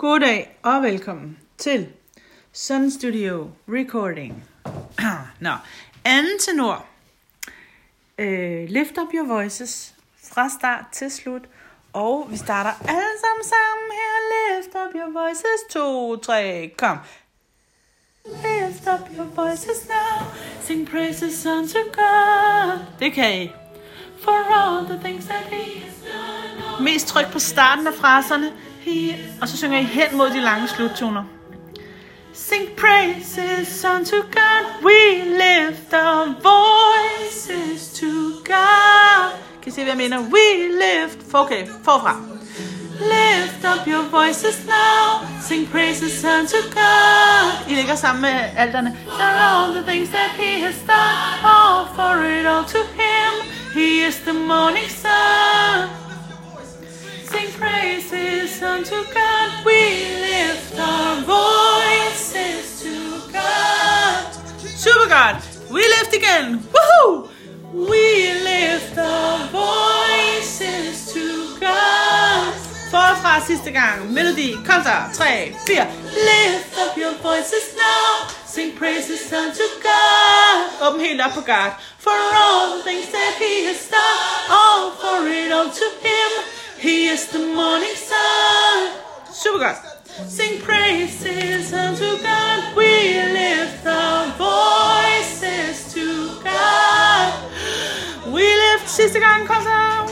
Goddag og velkommen til Sun Studio Recording. Anden tenor. Lift up your voices fra start til slut. Og vi starter alle sammen her. Lift up your voices. 2, 3, kom. Lift up your voices now. Sing praises unto God. Det kan I. For all the things that he has done. Mest tryk på starten af fraserne. Og så synger I hen mod de lange sluttoner. Sing praises unto God. We lift our voices to God. Kan I se, hvad jeg mener? We lift. Okay, forfra. Lift up your voices now. Sing praises unto God. I ligger sammen med alterne. For all the things that he has done. All for it all to him. He is the morning sun. Sing praises unto God. We lift our voices to God. Super godt. We lift igen. Woohoo! We lift our voices to God. Forfra sidste gang. Melodi. Kom så. 3, 4. Lift up your voices now. Sing praises unto God. Åbn helt op på God. For all the things that he has done. All for it all to him. He is the morning sun. Super godt. Sing praises unto God. We lift our voices to God. We lift. Sidste gang, kom så.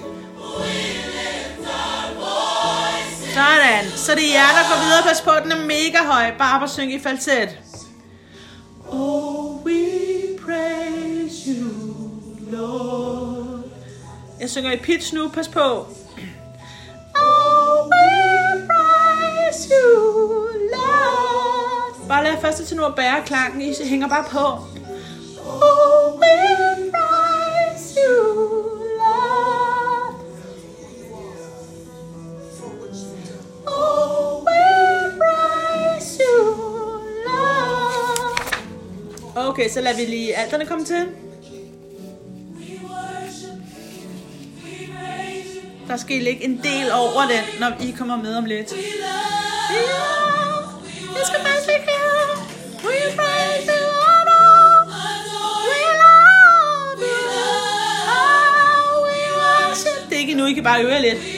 Sådan. Så det er jer, der går videre. Pas på, den er mega høj. Bare at synge i falset. Oh, we praise you, Lord. Jeg synger i pitch nu. Pas på. Oh, we praise you, Lord. Bare lad første tenor bære klangen. I hænger bare på. Oh, we praise you, Lord. Oh, we praise you, Lord. Okay, så lader vi lige alterne komme til. Der skal I lægge en del over den, når I kommer med om lidt. Ja, jeg skal faktisk lægge her. We praise you, Lord. We love you. Oh, we worship. Det er ikke endnu, I kan bare øve lidt.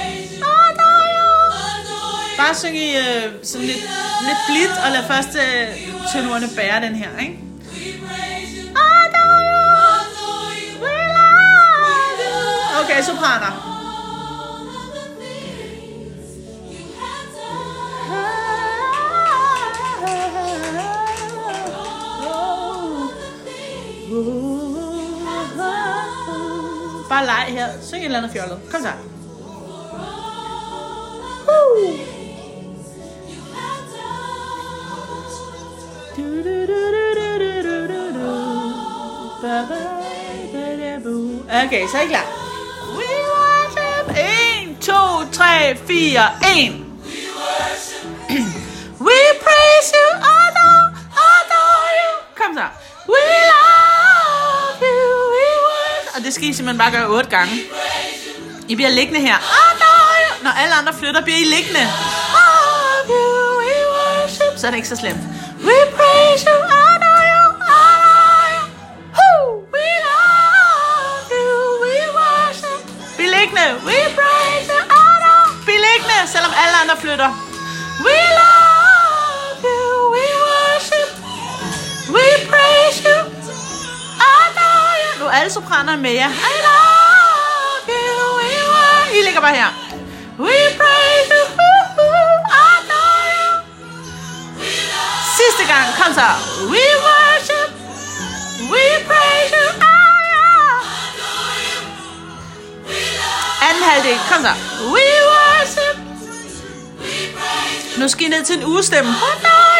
Bare synge I sådan lidt blidt, og lad først tenorerne bære den her, ikke? Okay, sopraner. Bare leg her. Syng et eller andet fjollet. Kom så. Okay, så er I klar. We worship. 1, 2, 3, 4, 1. We praise you, adore you. Kom så. We love you, we worship. Og det skal I simpelthen bare gøre 8 gange. I bliver liggende her. Adore you. Når alle andre flytter, bliver I liggende. Love you, we worship. Så er det ikke så slemt. We praise you, adore you, adore you. We love you, we worship. Bliv liggende. We praise you, adore. Bliv liggende, selvom alle andre flytter. We love you, we worship. We praise you, adore you. Nu er alle sopraner med jer. I love you, we worship. I ligger bare her. We praise you, adore you. Sidste gang, kom så. We worship. We praise you, adore you. Anden halvdel, kom så. We worship. Nu skal I ned til en ugestemme.